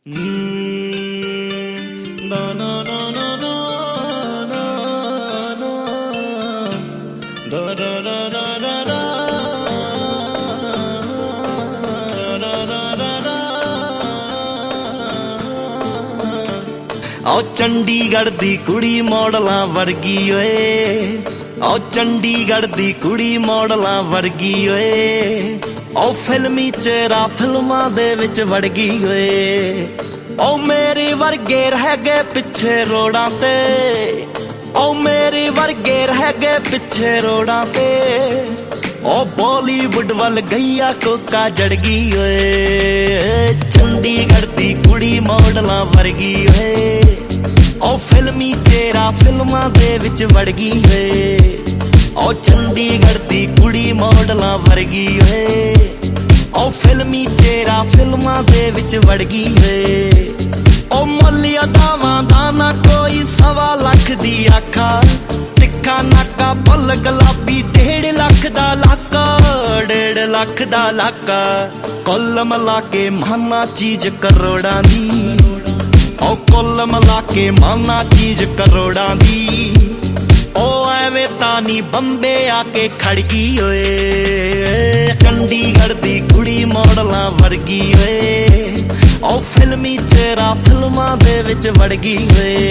आओ चंडीगढ़ दी कुड़ी मॉडलां वर्गी ओए, आओ चंडीगढ़ दी कुड़ी मॉडलां वर्गी ओए, आओ फिल्मी चेहरा फिल्मां दे विच वड़ गई ओए, आओ मेरे वर्गे रह गए पिछे रोडां ते, आओ मेरे वर्गे रह गए पिछे रोडां ते, ओ बॉलीवुड वल गईया कोका जड़ गई ओए, चंडीगढ़ दी कुड़ी मॉडलां वर्गी ओए, ओ फिल्मी चेहरा फिल्मां दे विच वड़ गई ओए, ओ चंडीगढ़ दी कुड़ी मॉडलां वर्गी ओए, ओ फिल्मी चेहरा फिल्मां दे विच वड़ गई ओए, ओ मुल्ल अदावां दा ना कोई 1.25 लाख दी आखा, टिक्का नाका फुल गुलाबी 1.5 लाख दा लाका, 1.5 लाख दा लाका, कुल मिला के माना चीज करोड़ां दी, ओ कुल मिला के माना चीज करोड़ां दी, ओ एवें तानी बंबे आके खड़ गई ओए, चंडीगढ़ दी कुड़ी मॉडलां वर्गी ओए, ओ फिल्मी चेहरा फिल्मां दे विच वड़ गई ओए,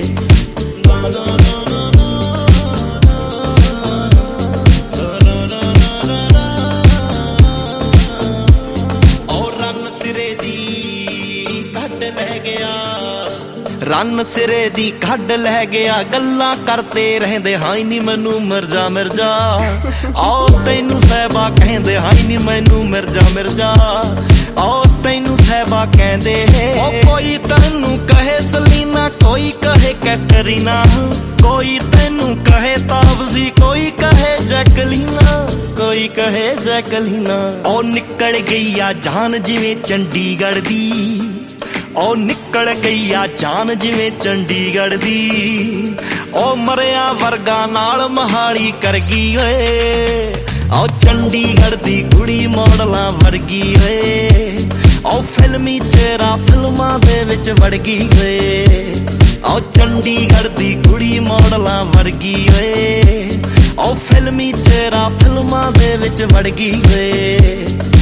रन सिरे दी कढ़ लै गया, गल्लां करते रहंदे हाई नी मैनू मिर्जा मिर्जा, आओ तैनू सहबा कहंदे हाई नी मैनू मिर्जा मिर्जा, आओ तैनू सहबा कहंदे ओ कोई तैनू कहे सलीना, कोई कहे कैटरीना, कोई तैनू कहे ताबजी, कोई कहे जैकलीना, कोई कहे जैकलीना, ओ निकल गई आ जान जिवें चंडीगढ़ दी, ओ निकल गई आ जान जिवें चंडीगढ़ दी, ओ मरिया वर्गा नाल महाली कर गई ओए, ओ चंडीगढ़ दी कुड़ी मॉडलां वर्गी ओए, ओ फिल्मी चेहरा फिल्मां दे विच वड़ गई ओए, ओ चंडीगढ़ दी कुड़ी मॉडलां वर्गी ओए, ओ फिल्मी चेहरा फिल्मां दे विच वड़ गई ओए।